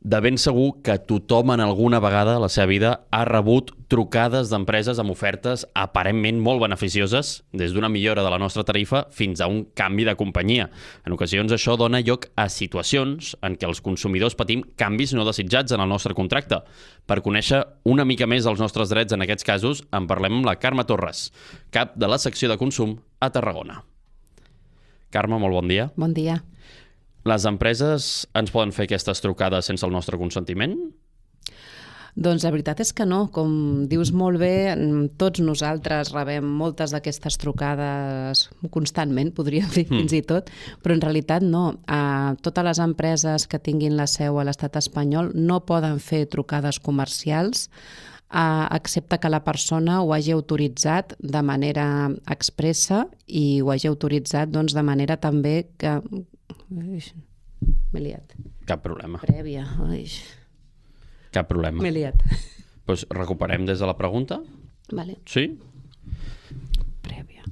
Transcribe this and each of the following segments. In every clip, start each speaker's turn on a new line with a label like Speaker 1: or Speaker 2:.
Speaker 1: De ben segur que tothom en alguna vegada a la seva vida ha rebut trucades d'empreses amb ofertes aparentment molt beneficioses, des d'una millora de la nostra tarifa fins a un canvi de companyia. En ocasions això dona lloc a situacions en què els consumidors patim canvis no desitjats en el nostre contracte. Per conèixer una mica més els nostres drets en aquests casos, en parlem amb la Carme Torres, cap de la secció de consum a Tarragona. Carme, molt bon dia.
Speaker 2: Bon dia.
Speaker 1: Les empreses ens poden fer aquestes trucades sense el nostre consentiment?
Speaker 2: Doncs la veritat és que no. Com dius molt bé, tots nosaltres rebem moltes d'aquestes trucades constantment, podríem dir fins i tot, però en realitat no. Totes les empreses que tinguin la seu a l'estat espanyol no poden fer trucades comercials excepte que la persona ho hagi autoritzat de manera expressa i ho hagi autoritzat doncs, de manera també que... M'he liat.
Speaker 1: Cap problema.
Speaker 2: Prèvia.
Speaker 1: Cap problema.
Speaker 2: M'he liat.
Speaker 1: Doncs recuperem des de la pregunta?
Speaker 2: Vale.
Speaker 1: Sí?
Speaker 2: Prèvia.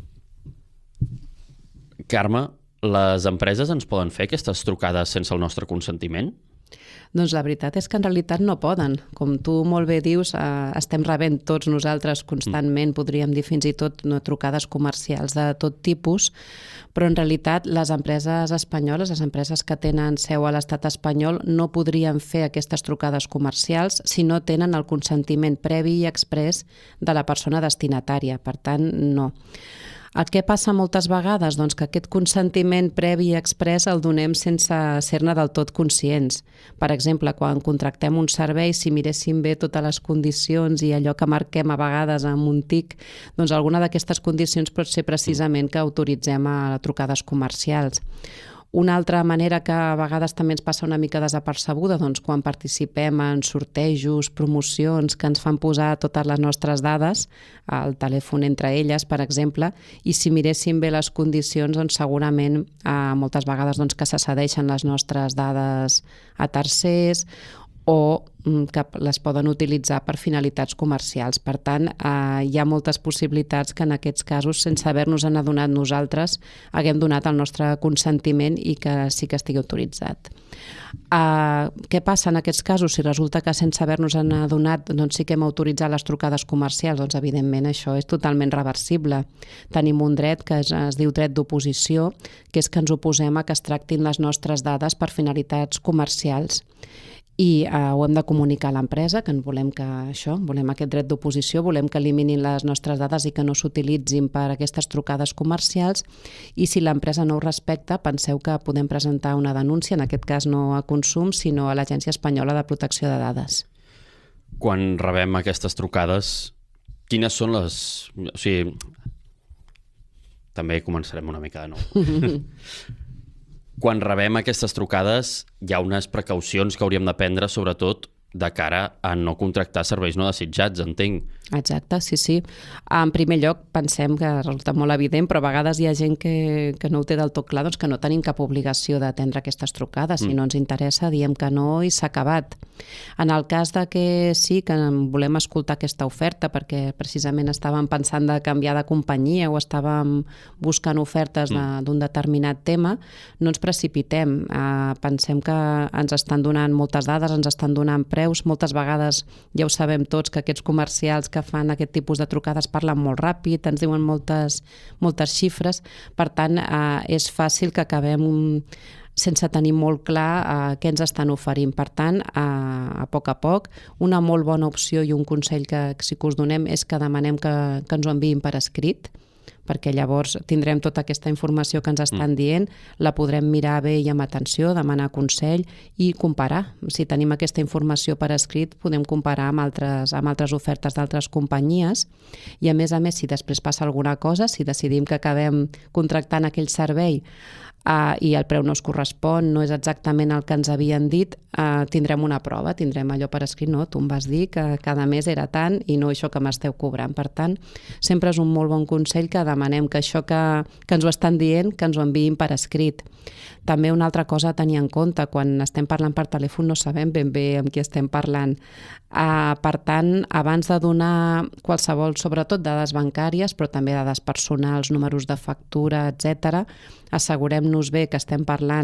Speaker 1: Carme, les empreses ens poden fer aquestes trucades sense el nostre consentiment?
Speaker 2: Doncs la veritat és que en realitat no poden. Com tu molt bé dius, estem rebent tots nosaltres constantment, podríem dir fins i tot trucades comercials de tot tipus, però en realitat les empreses espanyoles, les empreses que tenen seu a l'estat espanyol, no podrien fer aquestes trucades comercials si no tenen el consentiment previ i exprés de la persona destinatària. Per tant, no. El que passa moltes vegades? Doncs que aquest consentiment previ i exprés el donem sense ser-ne del tot conscients. Per exemple, quan contractem un servei, si miréssim bé totes les condicions i allò que marquem a vegades amb un tic, doncs alguna d'aquestes condicions pot ser precisament que autoritzem a trucades comercials. Una altra manera que a vegades també ens passa una mica desapercebuda, doncs quan participem en sortejos, promocions que ens fan posar totes les nostres dades, al telèfon entre elles, per exemple, i si miréssim bé les condicions, doncs segurament moltes vegades doncs, que se cedeixen les nostres dades a tercers o que les poden utilitzar per finalitats comercials. Per tant, hi ha moltes possibilitats que en aquests casos, sense haver-nos-en adonat nosaltres, haguem donat el nostre consentiment i que sí que estigui autoritzat. Què passa en aquests casos? Si resulta que sense haver-nos-en adonat doncs sí que hem autoritzat les trucades comercials, doncs evidentment això és totalment reversible. Tenim un dret que es diu dret d'oposició, que és que ens oposem a que es tractin les nostres dades per finalitats comercials. I ho hem de comunicar a l'empresa, que volem aquest dret d'oposició, volem que eliminin les nostres dades i que no s'utilitzin per aquestes trucades comercials, i si l'empresa no ho respecta, penseu que podem presentar una denúncia, en aquest cas no a Consum, sinó a l'Agència Espanyola de Protecció de Dades.
Speaker 1: Quan rebem aquestes trucades, quines són les... O sigui, també començarem una mica de nou. Quan rebem aquestes trucades, hi ha unes precaucions que hauríem de prendre, sobretot de cara a no contractar serveis no desitjats, entenc.
Speaker 2: Exacte, sí. En primer lloc, pensem que resulta molt evident, però a vegades hi ha gent que no ho té del tot clar, doncs que no tenim cap obligació d'atendre aquestes trucades. Si no ens interessa, diem que no i s'ha acabat. En el cas de que sí, que volem escoltar aquesta oferta perquè precisament estàvem pensant de canviar de companyia o estàvem buscant ofertes d'un determinat tema, no ens precipitem. Pensem que ens estan donant moltes dades, ens estan donant preus. Moltes vegades ja ho sabem tots que aquests comercials que fan aquest tipus de trucades parlen molt ràpid, ens diuen moltes xifres, per tant és fàcil que acabem sense tenir molt clar què ens estan oferint. Per tant, a poc, una molt bona opció i un consell que sí que us donem és que demanem que ens ho enviïn per escrit, perquè llavors tindrem tota aquesta informació que ens estan dient, la podrem mirar bé i amb atenció, demanar consell i comparar. Si tenim aquesta informació per escrit, podem comparar amb altres ofertes d'altres companyies i a més, si després passa alguna cosa, si decidim que acabem contractant aquell servei i el preu no es correspon, no és exactament el que ens havien dit, tindrem una prova, tindrem allò per escrit, no? Tu em vas dir que cada mes era tant i no això que m'esteu cobrant. Per tant, sempre és un molt bon consell que demanem que això que ens ho estan dient, que ens ho enviïn per escrit. També una altra cosa a tenir en compte, quan estem parlant per telèfon no sabem ben bé amb qui estem parlant. Per tant, abans de donar qualsevol, sobretot dades bancàries, però també dades personals, números de factura, etc., assegurem-nos bé que estem parlant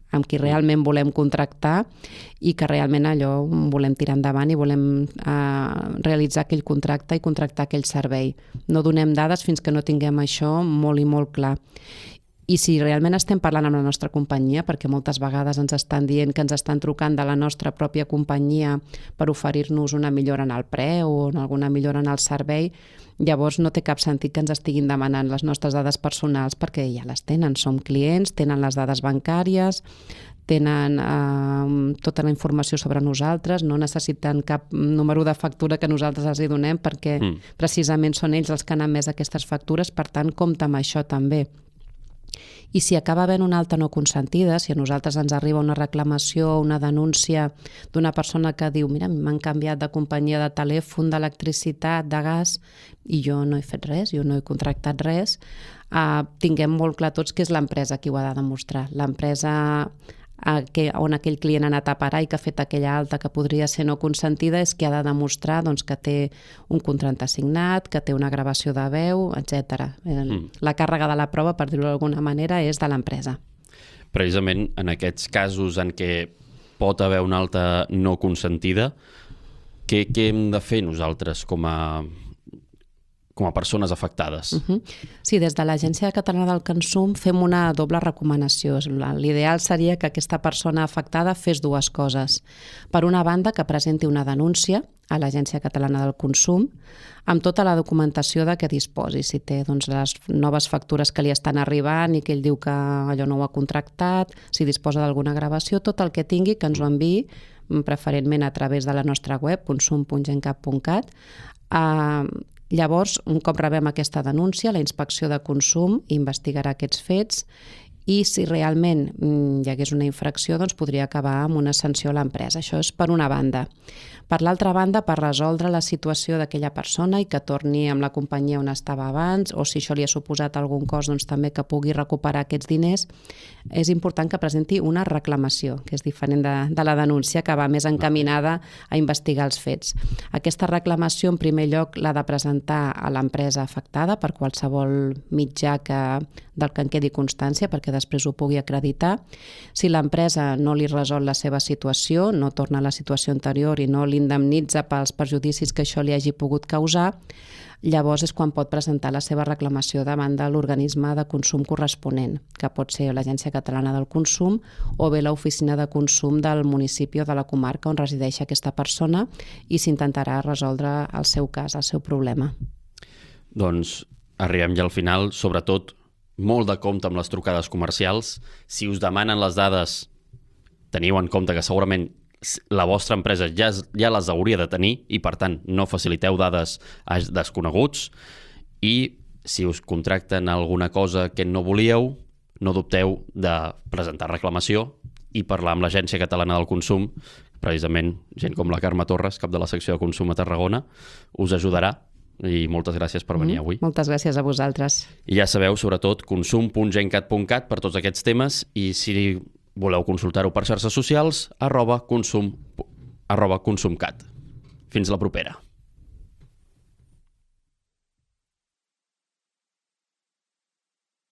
Speaker 2: amb qui realment volem contractar i que realment allò volem tirar endavant i volem realitzar aquell contracte i contractar aquell servei. No donem dades fins que no tinguem això molt i molt clar. I si realment estem parlant amb la nostra companyia, perquè moltes vegades ens estan dient que ens estan trucant de la nostra pròpia companyia per oferir-nos una millora en el preu o alguna millora en el servei, llavors no té cap sentit que ens estiguin demanant les nostres dades personals perquè ja les tenen. Som clients, tenen les dades bancàries, tenen tota la informació sobre nosaltres, no necessiten cap número de factura que nosaltres els hi donem perquè precisament són ells els que han emès aquestes factures, per tant, compta amb això també. I si acaba havent una alta no consentida, si a nosaltres ens arriba una reclamació o una denúncia d'una persona que diu mira, m'han canviat de companyia de telèfon, d'electricitat, de gas, i jo no he fet res, jo no he contractat res, tinguem molt clar tots que és l'empresa qui ho ha de demostrar. L'empresa on aquell client ha anat a parar i que ha fet aquella alta que podria ser no consentida és que ha de demostrar que té un contracte signat, que té una gravació de veu, etc. La càrrega de la prova, per dir-ho d'alguna manera, és de l'empresa.
Speaker 1: Precisament en aquests casos en què pot haver una alta no consentida, què hem de fer nosaltres com a persones afectades?
Speaker 2: Sí, des de l'Agència Catalana del Consum fem una doble recomanació. L'ideal seria que aquesta persona afectada fes dues coses. Per una banda, que presenti una denúncia a l'Agència Catalana del Consum amb tota la documentació de què disposi. Si té les noves factures que li estan arribant i que ell diu que allò no ho ha contractat, si disposa d'alguna gravació, tot el que tingui que ens ho enviï, preferentment a través de la nostra web, consum.gencat.cat. Llavors, un cop rebem aquesta denúncia, la Inspecció de Consum investigarà aquests fets i si realment hi hagués una infracció, podria acabar amb una sanció a l'empresa. Això és per una banda. Per l'altra banda, per resoldre la situació d'aquella persona i que torni amb la companyia on estava abans, o si això li ha suposat algun cost, també que pugui recuperar aquests diners, és important que presenti una reclamació, que és diferent de la denúncia, que va més encaminada a investigar els fets. Aquesta reclamació, en primer lloc, l'ha de presentar a l'empresa afectada per qualsevol mitjà del que en quedi constància, perquè després ho pugui acreditar. Si l'empresa no li resol la seva situació, no torna a la situació anterior i no l'indemnitza pels perjudicis que això li hagi pogut causar, llavors és quan pot presentar la seva reclamació davant de l'organisme de consum corresponent, que pot ser l'Agència Catalana del Consum o bé l'oficina de consum del municipi o de la comarca on resideix aquesta persona i s'intentarà resoldre el seu cas, el seu problema.
Speaker 1: Doncs arribem ja al final, sobretot molt de compte amb les trucades comercials. Si us demanen les dades, teniu en compte que segurament la vostra empresa ja les hauria de tenir i, per tant, no faciliteu dades a desconeguts. I si us contracten alguna cosa que no volíeu, no dubteu de presentar reclamació i parlar amb l'Agència Catalana del Consum. Precisament, gent com la Carme Torres, cap de la secció de Consum a Tarragona, us ajudarà. I moltes gràcies per venir avui.
Speaker 2: Moltes gràcies a vosaltres.
Speaker 1: I ja sabeu, sobretot, consum.gencat.cat per tots aquests temes i si voleu consultar-ho per xarxes socials, @consum.cat. Fins la propera.